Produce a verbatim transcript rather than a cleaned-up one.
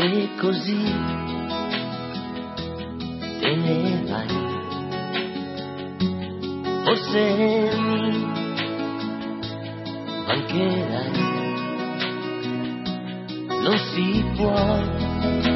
e così te ne vai. Forse mi mancherai, non si può